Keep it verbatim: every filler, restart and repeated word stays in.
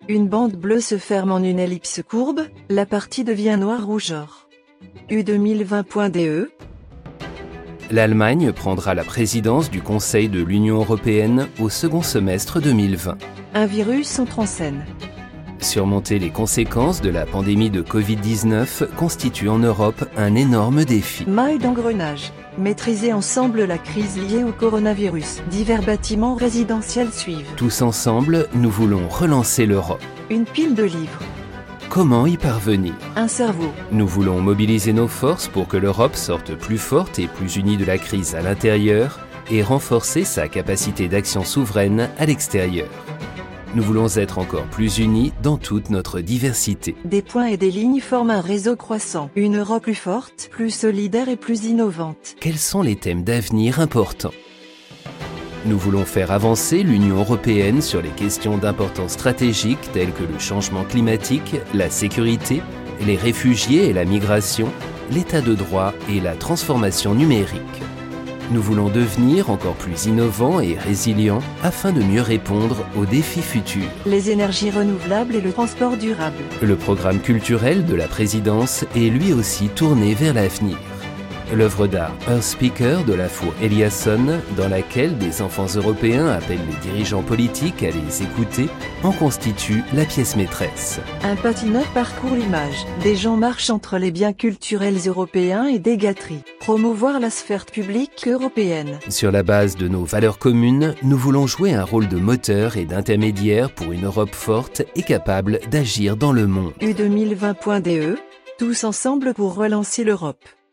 Une bande bleue se ferme en une ellipse courbe, la partie devient noire-rougeur. U deux mille vingt.de L'Allemagne prendra la présidence du Conseil de l'Union européenne au second semestre deux mille vingt. Un virus entre en scène. Surmonter les conséquences de la pandémie de covid dix-neuf constitue en Europe un énorme défi. Maille d'engrenage. Maîtriser ensemble la crise liée au coronavirus. Divers bâtiments résidentiels suivent. Tous ensemble, nous voulons relancer l'Europe. Une pile de livres. Comment y parvenir? Un cerveau. Nous voulons mobiliser nos forces pour que l'Europe sorte plus forte et plus unie de la crise à l'intérieur et renforcer sa capacité d'action souveraine à l'extérieur. Nous voulons être encore plus unis dans toute notre diversité. Des points et des lignes forment un réseau croissant. Une Europe plus forte, plus solidaire et plus innovante. Quels sont les thèmes d'avenir importants? Nous voulons faire avancer l'Union européenne sur les questions d'importance stratégique telles que le changement climatique, la sécurité, les réfugiés et la migration, l'état de droit et la transformation numérique. Nous voulons devenir encore plus innovants et résilients afin de mieux répondre aux défis futurs. Les énergies renouvelables et le transport durable. Le programme culturel de la présidence est lui aussi tourné vers l'avenir. L'œuvre d'art Earth Speaker de la Four Eliasson, dans laquelle des enfants européens appellent les dirigeants politiques à les écouter, en constitue la pièce maîtresse. Un patineur parcourt l'image. Des gens marchent entre les biens culturels européens et des gâteries. Promouvoir la sphère publique européenne. Sur la base de nos valeurs communes, nous voulons jouer un rôle de moteur et d'intermédiaire pour une Europe forte et capable d'agir dans le monde. U deux mille vingt.de, tous ensemble pour relancer l'Europe.